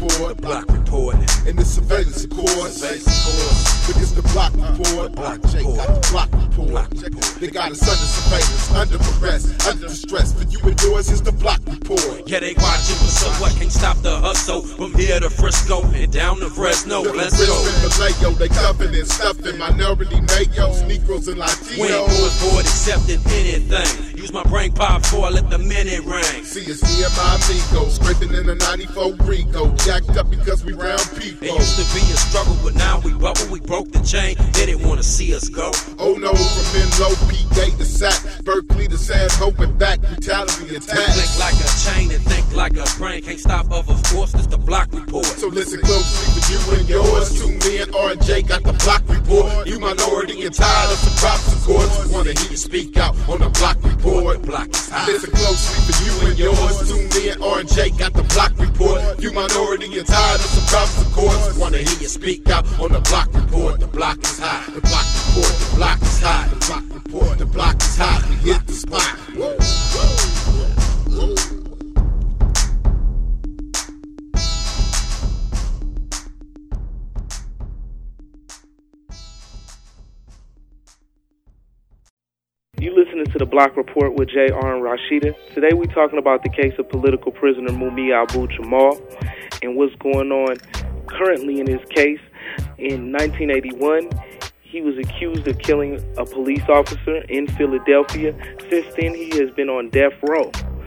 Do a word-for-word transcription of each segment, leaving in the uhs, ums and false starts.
report. The block report. And the surveillance reports. Look, it's the block report. Block Jake got the block report. Block report. They got us under surveillance, under arrest, under distress. For you and yours, it's the block report. Yeah, they watching, but so what? Can't stop the hustle. From here to Frisco and down to Fresno. Let's go. Vallejo, they cuffing and stuffing minority mayos, Negroes and Latinos. We ain't going forward accepting anything. Use my brain power before I let the minute ring. See, it's me and my amigos, scraping in a ninety-four Rico, jacked up because we round people. It used to be a struggle, but now we bubble. We broke the chain. They didn't want to see us go. Oh no, from Menlo, P-Gate to Sac, Berkeley to San Hope and back, brutality attacks. Think like a chain and think like a brain. Can't stop us, of course, it's the block report. So listen closely for you and yours. Two me and R and J got the block report. You minority and tired of the props of course. Wanna hear you speak out on the block report. The block is high. Listen closely for you and yours. Two me and R and J got the block report. You minority and tired of the props of course. Wanna hear you speak out on the block report. The block is high. The block report. The block is high. The block report. The block is high. We hit the spot. Whoa, whoa, whoa. You listening to the Block Report with J R and Rashida. Today we're talking about the case of political prisoner Mumia Abu-Jamal and what's going on currently in his case. In nineteen eighty-one, he was accused of killing a police officer in Philadelphia. Since then, he has been on death row.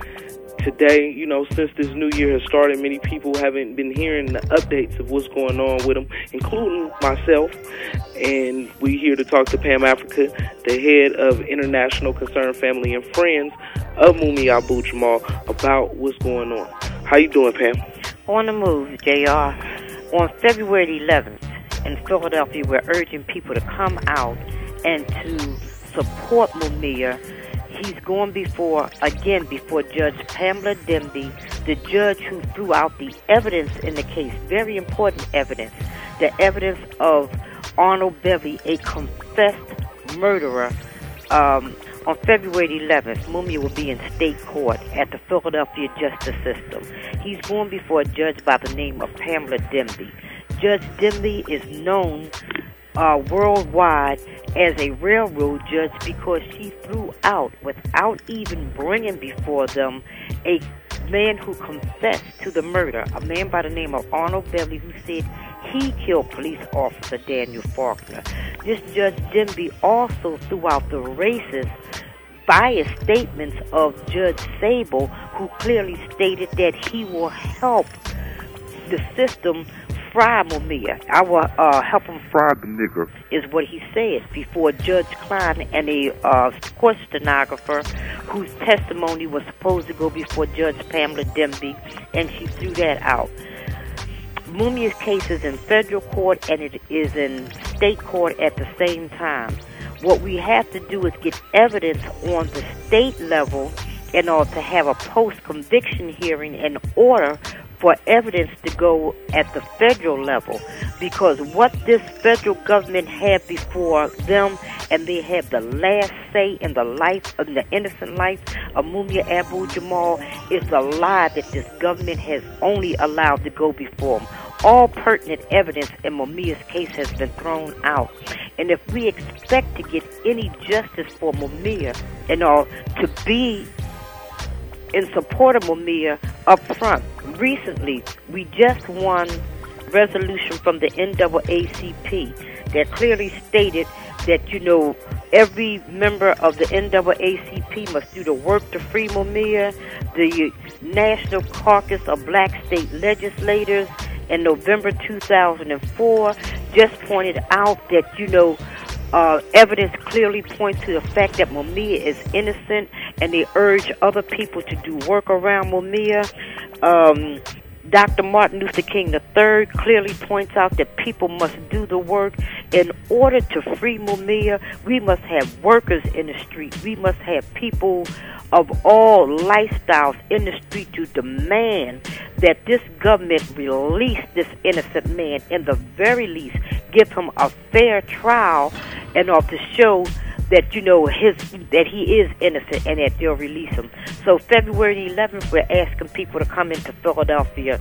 Today, you know, since this new year has started, many people haven't been hearing the updates of what's going on with him, including myself. And we're here to talk to Pam Africa, the head of International Concern Family and Friends of Mumia Abu-Jamal, about what's going on. How you doing, Pam? On the move, J R. On February eleventh in Philadelphia, we're urging people to come out and to support Mumia. He's going before, again, before Judge Pamela Demby, the judge who threw out the evidence in the case, very important evidence, the evidence of Arnold Beverly, a confessed murderer. Um, on February eleventh, Mumia will be in state court at the Philadelphia Justice System. He's going before a judge by the name of Pamela Demby. Judge Demby is known uh, worldwide as a railroad judge because she threw out, without even bringing before them, a man who confessed to the murder, a man by the name of Arnold Beverly, who said he killed police officer Daniel Faulkner. This Judge Demby also threw out the racist, biased statements of Judge Sable, who clearly stated that he will help the system fry Mumia. I will uh, help him fry the nigger, is what he said before Judge Klein and a uh, court stenographer whose testimony was supposed to go before Judge Pamela Demby, and she threw that out. Mumia's case is in federal court and it is in state court at the same time. What we have to do is get evidence on the state level in order to have a post-conviction hearing in order for evidence to go at the federal level, because what this federal government had before them, and they have the last say in the life of the innocent life of Mumia Abu-Jamal, is the lie that this government has only allowed to go before them. All pertinent evidence in Mumia's case has been thrown out. And if we expect to get any justice for Mumia and all to be in support of Mumia up front, recently we just won resolution from the N double A C P that clearly stated that, you know, every member of the N double A C P must do the work to free Mumia. The National Caucus of Black State Legislators in November two thousand four just pointed out that, you know, uh, evidence clearly points to the fact that Mumia is innocent, and they urge other people to do work around Mumia. Um, Doctor Martin Luther King the third clearly points out that people must do the work. In order to free Mumia, we must have workers in the street. We must have people of all lifestyles in the street to demand that this government release this innocent man, in the very least give him a fair trial, and ought to show that, you know, his that he is innocent and that they'll release him. So February eleventh, we're asking people to come into Philadelphia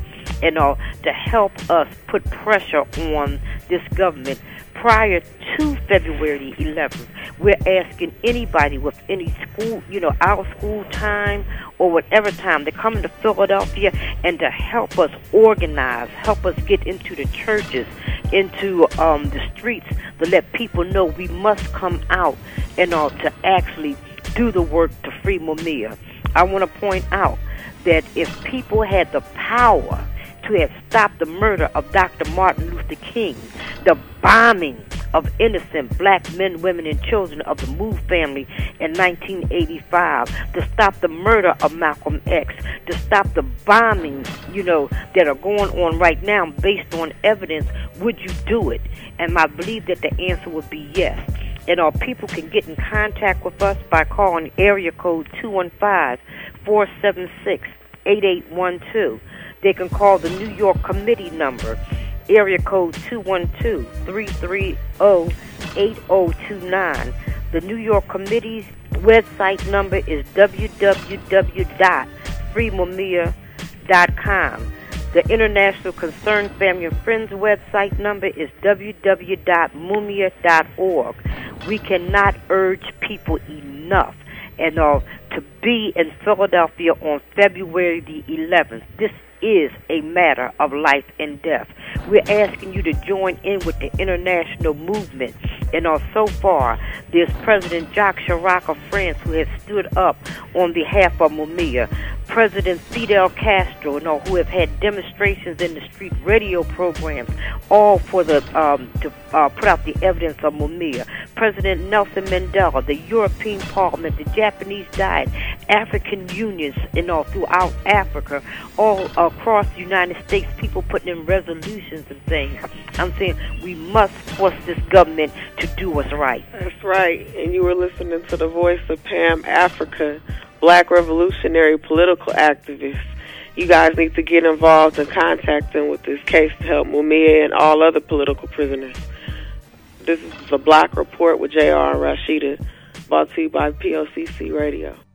and all to help us put pressure on this government. Prior to February eleventh, we're asking anybody with any school, you know, our school time or whatever time to come into Philadelphia and to help us organize, help us get into the churches, into um, the streets, to let people know we must come out and all to actually do the work to free Mumia. I want to point out that if people had the power to have stopped the murder of Doctor Martin Luther King, the bombing of innocent black men, women, and children of the Move family in nineteen eighty-five, to stop the murder of Malcolm X, to stop the bombings, you know, that are going on right now based on evidence, would you do it? And I believe that the answer would be yes. And our people can get in contact with us by calling area code two one five, four seven six, eight eight one two. They can call the New York Committee number, area code two one two, three three zero, eight zero two nine. The New York Committee's website number is w w w dot free mumia dot com. The International Concerned Family and Friends website number is w w w dot mumia dot org. We cannot urge people enough and uh, to be in Philadelphia on February the eleventh. This is a matter of life and death. We're asking you to join in with the international movement. And uh, so far, there's President Jacques Chirac of France who has stood up on behalf of Mumia. President Fidel Castro, you know, who have had demonstrations in the street, radio programs, all for the um, to uh, put out the evidence of Mumia. President Nelson Mandela, the European Parliament, the Japanese Diet, African unions, you know, throughout Africa, all across the United States, people putting in resolutions and things. I'm saying we must force this government to do what's right. That's right. And you were listening to the voice of Pam Africa, Black revolutionary political activist. You guys need to get involved and contact them with this case to help Mumia and all other political prisoners. This is the Black Report with J R and Rashida, brought to you by P O C C Radio.